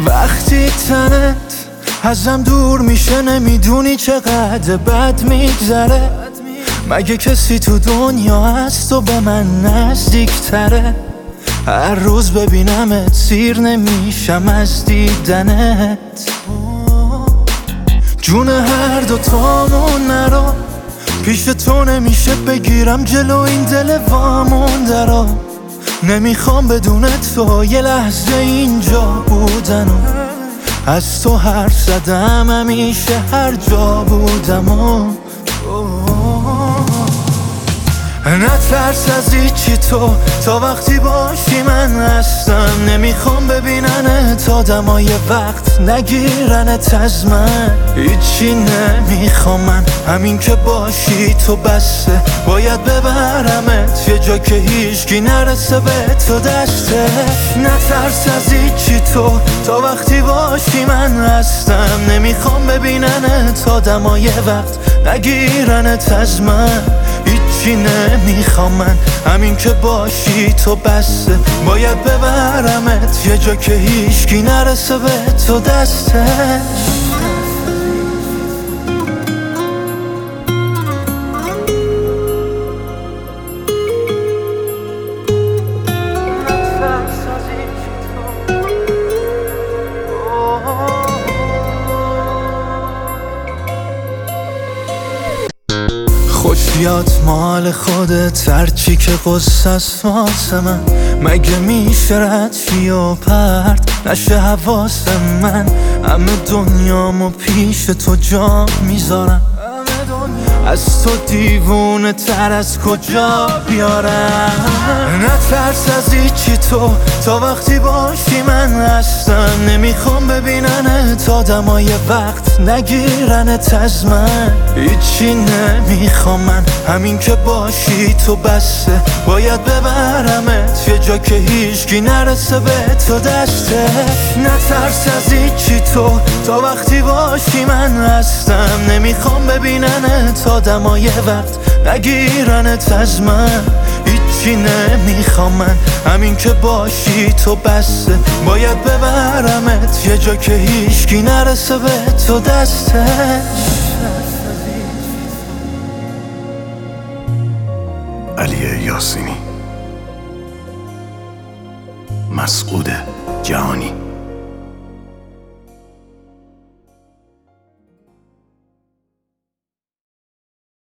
وقتی تنت ازم دور میشه نمیدونی چقدر بد میگذره. مگه کسی تو دنیا هست و به من نزدیکتره؟ هر روز ببینمت سیر نمیشم از دیدنت. جون هر دوتامون نرو، پیش تو نمیشه بگیرم جلو این دل وامونده رو. نمیخوام بدون تو یه لحظه اینجا بودن و از تو حرف زدم همیشه هر جا بودم و نترس از هیچی تو تا وقتی باشی من هستم. نمیخوام ببیننت آدمای وقت نگیرنت از من. هیچی نمیخوام من، همین که باشی تو بسه. باید ببرمت یه جا که هیچکی نرسه به تو دسته. نترس از هیچی تو تا وقتی باشی من هستم. نمیخوام ببیننت آدمای وقت نگیرنت از من. هیچی نمیخوام من، همین که باشی تو بسه. باید ببرمت یه جا که هیچکی نرسه به تو دستش. خوش بیاد مال خودت، هرچی که قصه است واسه من. مگه میشه رد شی و پرت نشه حواس من؟ همه دنیامو پیش تو جا میذارم. از تو دیوونه تر از کجا بیارم؟ نترس از هیچی تو تا وقتی باشی من هستم. نمیخوام ببیننت آدمای وقت نگیرنت از من. هیچی نمیخوام من، همین که باشی تو بسه. باید ببرمت یه جا که هیچکی نرسه به تو دسته. نترس از هیچی تو تا وقتی باشی من هستم. نمیخوام ببیننت آدمای وقت نگیرنت از من. هیچی نمیخوام من، همین که باشی تو بسه. باید ببرمت یه جا که هیچکی نرسه به تو دستش. علی یاسینی، مسعود جهانی.